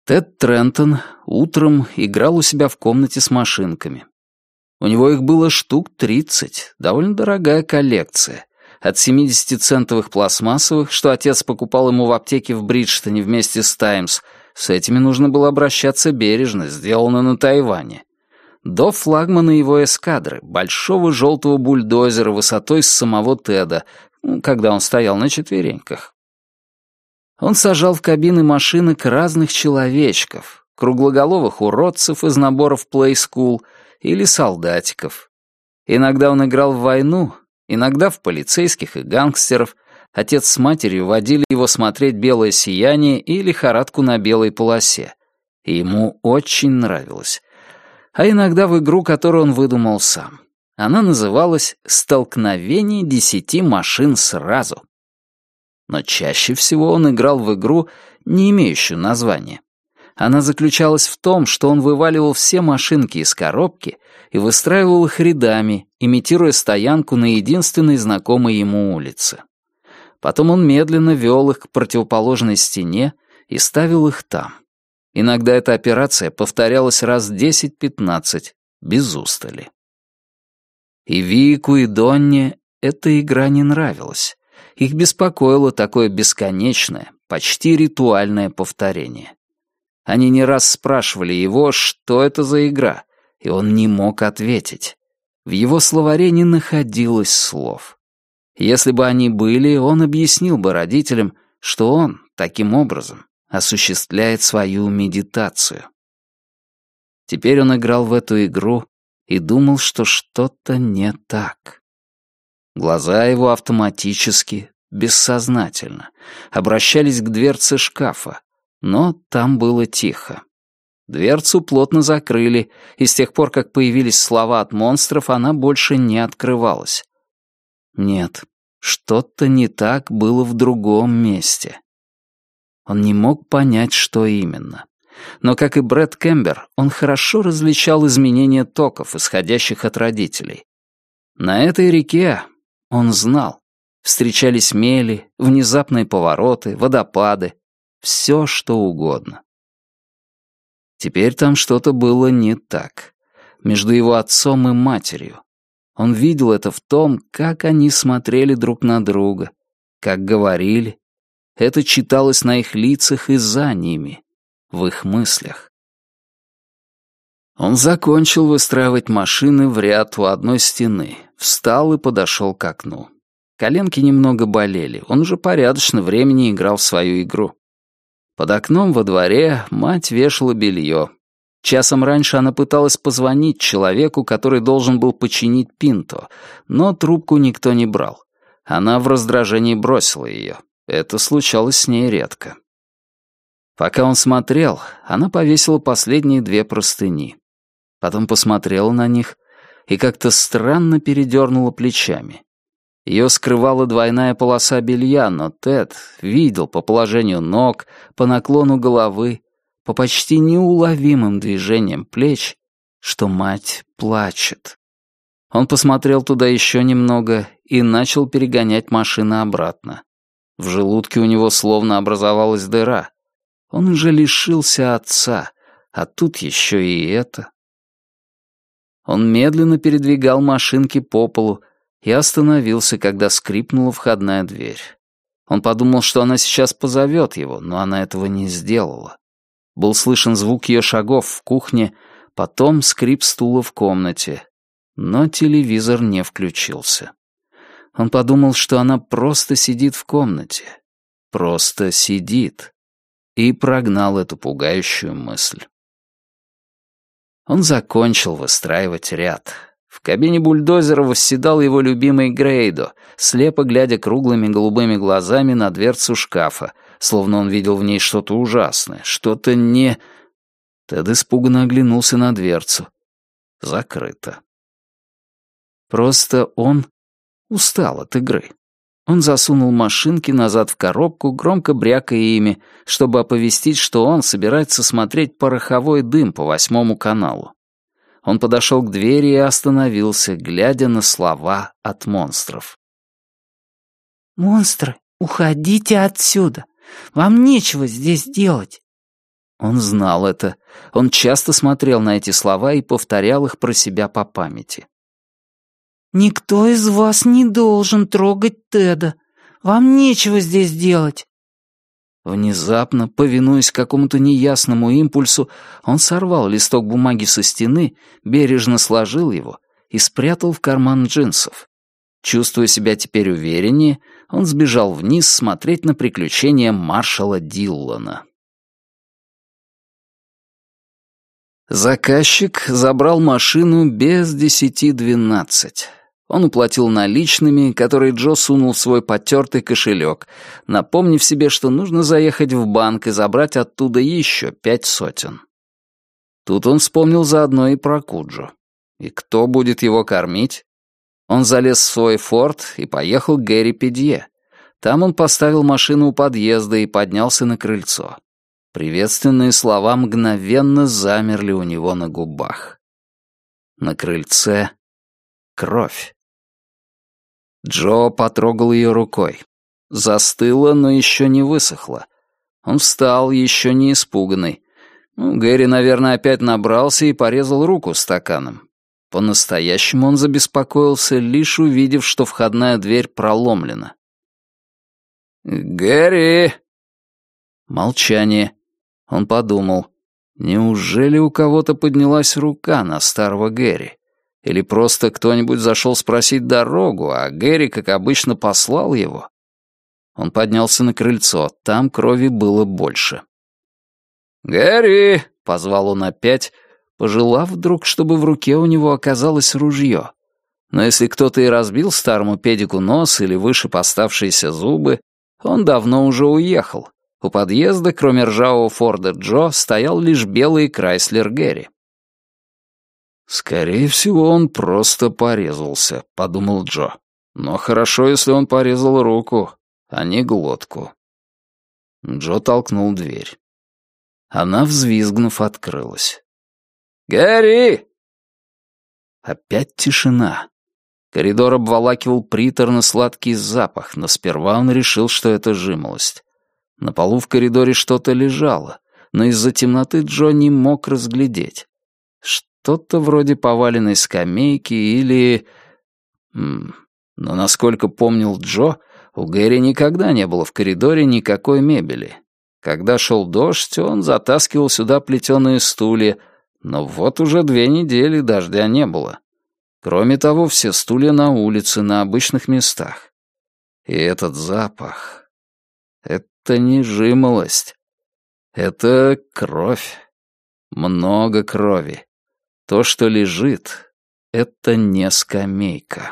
Тед Трентон утром играл у себя в комнате с машинками. У него их было штук 30, довольно дорогая коллекция. От 70-центовых пластмассовых, что отец покупал ему в аптеке в Бриджтоне вместе с «Таймс», с этими нужно было обращаться бережно, сделано на Тайване, до флагмана его эскадры, большого желтого бульдозера высотой с самого Теда, когда он стоял на четвереньках. Он сажал в кабины машинок разных человечков, круглоголовых уродцев из наборов Play School или солдатиков. Иногда он играл в войну, иногда в полицейских и гангстеров. Отец с матерью водили его смотреть «Белое сияние» и «Лихорадку на белой полосе». И ему очень нравилось. А иногда в игру, которую он выдумал сам. Она называлась «Столкновение 10 машин сразу». Но чаще всего он играл в игру, не имеющую названия. Она заключалась в том, что он вываливал все машинки из коробки и выстраивал их рядами, имитируя стоянку на единственной знакомой ему улице. Потом он медленно вел их к противоположной стене и ставил их там. Иногда эта операция повторялась раз 10-15, без устали. И Вику, и Донне эта игра не нравилась. Их беспокоило такое бесконечное, почти ритуальное повторение. Они не раз спрашивали его, что это за игра, и он не мог ответить. В его словаре не находилось слов. Если бы они были, он объяснил бы родителям, что он, таким образом, осуществляет свою медитацию. Теперь он играл в эту игру и думал, что что-то не так. Глаза его автоматически, бессознательно, обращались к дверце шкафа, но там было тихо. Дверцу плотно закрыли, и с тех пор, как появились слова от монстров, она больше не открывалась. Нет, что-то не так было в другом месте. Он не мог понять, что именно. Но, как и Брэд Кембер, он хорошо различал изменения токов, исходящих от родителей. На этой реке, он знал, встречались мели, внезапные повороты, водопады, все что угодно. Теперь там что-то было не так. Между его отцом и матерью. Он видел это в том, как они смотрели друг на друга, как говорили. Это читалось на их лицах и за ними, в их мыслях. Он закончил выстраивать машины в ряд у одной стены, встал и подошел к окну. Коленки немного болели, он уже порядочно времени играл в свою игру. Под окном во дворе мать вешала белье. Часом раньше она пыталась позвонить человеку, который должен был починить Пинто, но трубку никто не брал. Она в раздражении бросила ее. Это случалось с ней редко. Пока он смотрел, она повесила последние 2 простыни. Потом посмотрела на них и как-то странно передернула плечами. Ее скрывала двойная полоса белья, но Тед видел по положению ног, по наклону головы, по почти неуловимым движениям плеч, что мать плачет. Он посмотрел туда еще немного и начал перегонять машины обратно. В желудке у него словно образовалась дыра. Он уже лишился отца, а тут еще и это. Он медленно передвигал машинки по полу и остановился, когда скрипнула входная дверь. Он подумал, что она сейчас позовет его, но она этого не сделала. Был слышен звук ее шагов в кухне, потом скрип стула в комнате. Но телевизор не включился. Он подумал, что она просто сидит в комнате. Просто сидит. И прогнал эту пугающую мысль. Он закончил выстраивать ряд. В кабине бульдозера восседал его любимый Грейдо, слепо глядя круглыми голубыми глазами на дверцу шкафа, словно он видел в ней что-то ужасное, что-то не... Тед испуганно оглянулся на дверцу. Закрыто. Просто он устал от игры. Он засунул машинки назад в коробку, громко брякая ими, чтобы оповестить, что он собирается смотреть пороховой дым по 8 каналу. Он подошел к двери и остановился, глядя на слова от монстров. «Монстры, уходите отсюда! Вам нечего здесь делать!» Он знал это. Он часто смотрел на эти слова и повторял их про себя по памяти. «Никто из вас не должен трогать Теда. Вам нечего здесь делать». Внезапно, повинуясь какому-то неясному импульсу, он сорвал листок бумаги со стены, бережно сложил его и спрятал в карман джинсов. Чувствуя себя теперь увереннее, он сбежал вниз смотреть на приключения маршала Диллона. Заказчик забрал машину без 10:12. Он уплатил наличными, которые Джо сунул в свой потертый кошелек, напомнив себе, что нужно заехать в банк и забрать оттуда еще 500. Тут он вспомнил заодно и про Куджо. И кто будет его кормить? Он залез в свой форт и поехал к Гэри Педье. Там он поставил машину у подъезда и поднялся на крыльцо. Приветственные слова мгновенно замерли у него на губах. На крыльце кровь. Джо потрогал ее рукой. Застыла, но еще не высохла. Он встал, еще не испуганный. Гэри, наверное, опять набрался и порезал руку стаканом. По-настоящему он забеспокоился, лишь увидев, что входная дверь проломлена. «Гэри!» Молчание. Он подумал, неужели у кого-то поднялась рука на старого Гэри? Или просто кто-нибудь зашел спросить дорогу, а Гэри, как обычно, послал его? Он поднялся на крыльцо, там крови было больше. «Гэри!» — позвал он опять, пожелав вдруг, чтобы в руке у него оказалось ружье. Но если кто-то и разбил старому педику нос или вышиб оставшиеся зубы, он давно уже уехал. У подъезда, кроме ржавого Форда Джо, стоял лишь белый Крайслер Гэри. «Скорее всего, он просто порезался», — подумал Джо. «Но хорошо, если он порезал руку, а не глотку». Джо толкнул дверь. Она, взвизгнув, открылась. «Гэри!» Опять тишина. Коридор обволакивал приторно-сладкий запах, но сперва он решил, что это жимолость. На полу в коридоре что-то лежало, но из-за темноты Джо не мог разглядеть. Что-то вроде поваленной скамейки или... Но, насколько помнил Джо, у Гэри никогда не было в коридоре никакой мебели. Когда шел дождь, он затаскивал сюда плетеные стулья, но вот уже 2 недели дождя не было. Кроме того, все стулья на улице, на обычных местах. И этот запах... Это не жимолость. Это кровь. Много крови. То, что лежит, это не скамейка.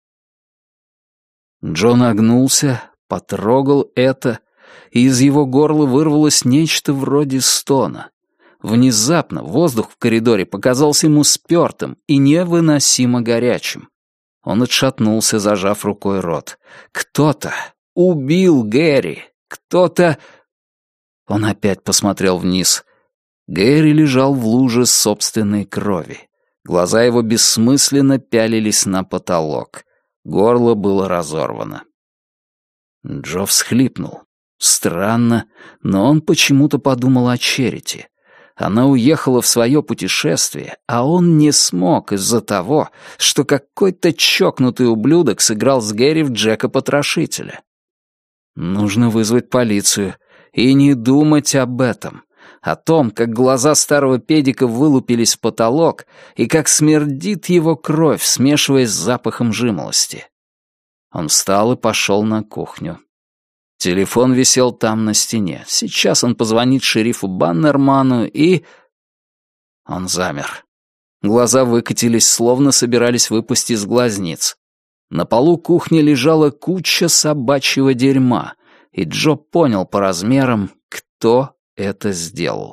Джо нагнулся, потрогал это, и из его горла вырвалось нечто вроде стона. Внезапно воздух в коридоре показался ему спёртым и невыносимо горячим. Он отшатнулся, зажав рукой рот. Кто-то убил Гэри. Кто-то... Он опять посмотрел вниз. Гэри лежал в луже собственной крови. Глаза его бессмысленно пялились на потолок. Горло было разорвано. Джо всхлипнул. Странно, но он почему-то подумал о Черити. Она уехала в свое путешествие, а он не смог из-за того, что какой-то чокнутый ублюдок сыграл с Гэри в Джека-потрошителя. Нужно вызвать полицию и не думать об этом. О том, как глаза старого педика вылупились в потолок и как смердит его кровь, смешиваясь с запахом жимолости. Он встал и пошел на кухню. Телефон висел там на стене. Сейчас он позвонит шерифу Баннерману и... Он замер. Глаза выкатились, словно собирались выпасть из глазниц. На полу кухни лежала куча собачьего дерьма, и Джо понял по размерам, кто это сделал.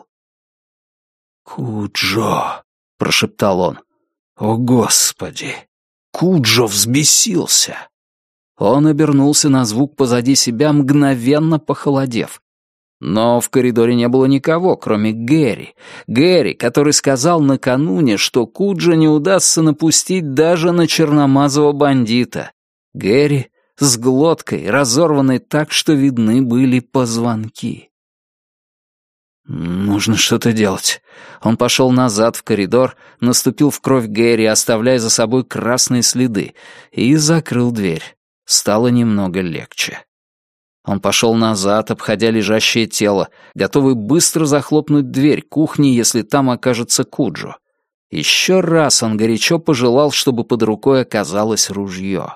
«Куджо!» — прошептал он. «О, Господи! Куджо взбесился!» Он обернулся на звук позади себя, мгновенно похолодев. Но в коридоре не было никого, кроме Гэри. Гэри, который сказал накануне, что Куджо не удастся напустить даже на черномазого бандита. Гэри с глоткой, разорванной так, что видны были позвонки. Нужно что-то делать. Он пошел назад в коридор, наступил в кровь Гэри, оставляя за собой красные следы, и закрыл дверь. Стало немного легче. Он пошел назад, обходя лежащее тело, готовый быстро захлопнуть дверь кухни, если там окажется Куджо. Еще раз он горячо пожелал, чтобы под рукой оказалось ружье.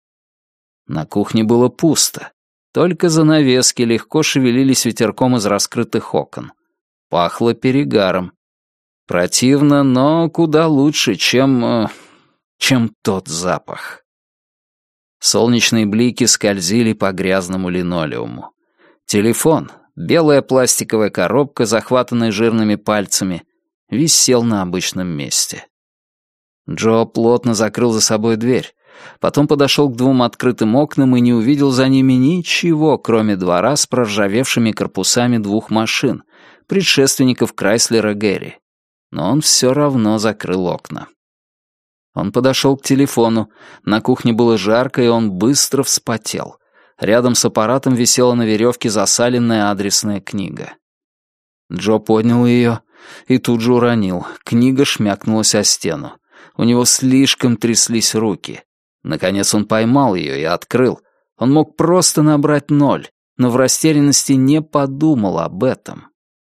На кухне было пусто. Только занавески легко шевелились ветерком из раскрытых окон. Пахло перегаром. Противно, но куда лучше, чем тот запах. Солнечные блики скользили по грязному линолеуму. Телефон, белая пластиковая коробка, захватанная жирными пальцами, висел на обычном месте. Джо плотно закрыл за собой дверь, потом подошел к двум открытым окнам и не увидел за ними ничего, кроме двора с проржавевшими корпусами двух машин, предшественников Крайслера Гэри. Но он все равно закрыл окна. Он подошел к телефону. На кухне было жарко, и он быстро вспотел. Рядом с аппаратом висела на веревке засаленная адресная книга. Джо поднял ее и тут же уронил. Книга шмякнулась о стену. У него слишком тряслись руки. Наконец он поймал ее и открыл. Он мог просто набрать 0, но в растерянности не подумал об этом.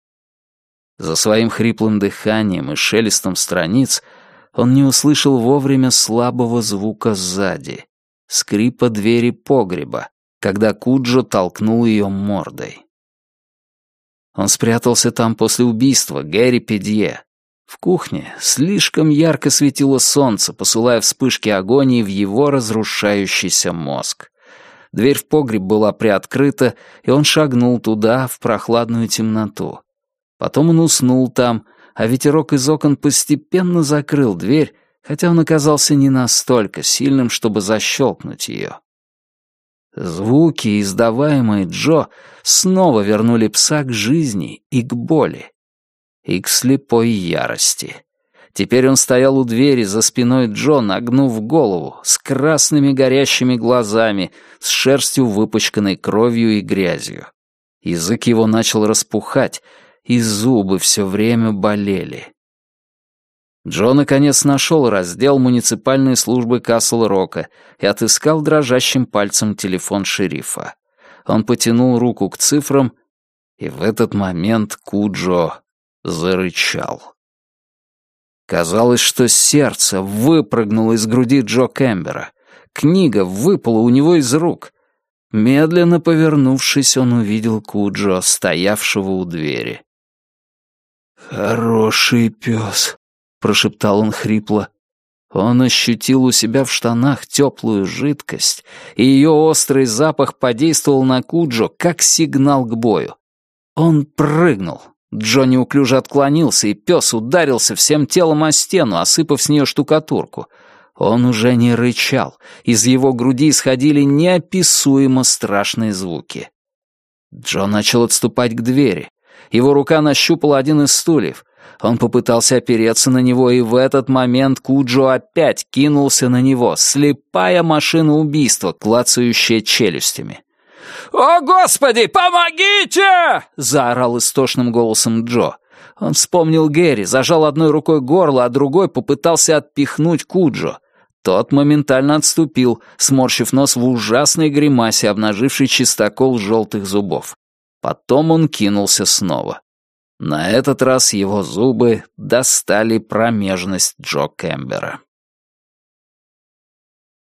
За своим хриплым дыханием и шелестом страниц он не услышал вовремя слабого звука сзади, скрипа двери погреба, когда Куджо толкнул ее мордой. Он спрятался там после убийства Гэри Педье. В кухне слишком ярко светило солнце, посылая вспышки агонии в его разрушающийся мозг. Дверь в погреб была приоткрыта, и он шагнул туда, в прохладную темноту. Потом он уснул там, а ветерок из окон постепенно закрыл дверь, хотя он оказался не настолько сильным, чтобы защелкнуть ее. Звуки, издаваемые Джо, снова вернули пса к жизни и к боли. И к слепой ярости. Теперь он стоял у двери за спиной Джо, нагнув голову, с красными горящими глазами, с шерстью, выпачканной кровью и грязью. Язык его начал распухать, и зубы все время болели. Джо наконец нашел раздел муниципальной службы Касл-Рока и отыскал дрожащим пальцем телефон шерифа. Он потянул руку к цифрам, и в этот момент Куджо зарычал. Казалось, что сердце выпрыгнуло из груди Джо Кэмбера. Книга выпала у него из рук. Медленно повернувшись, он увидел Куджо, стоявшего у двери. «Хороший пес», — прошептал он хрипло. Он ощутил у себя в штанах теплую жидкость, и ее острый запах подействовал на Куджо, как сигнал к бою. Он прыгнул. Джо неуклюже отклонился, и пес ударился всем телом о стену, осыпав с нее штукатурку. Он уже не рычал, из его груди исходили неописуемо страшные звуки. Джо начал отступать к двери. Его рука нащупала один из стульев. Он попытался опереться на него, и в этот момент Куджо опять кинулся на него, слепая машина убийства, клацающая челюстями. «О, Господи, помогите!» — заорал истошным голосом Джо. Он вспомнил Гэри, зажал одной рукой горло, а другой попытался отпихнуть Куджо. Тот моментально отступил, сморщив нос в ужасной гримасе, обнажившей чистокол желтых зубов. Потом он кинулся снова. На этот раз его зубы достали промежность Джо Кэмбера.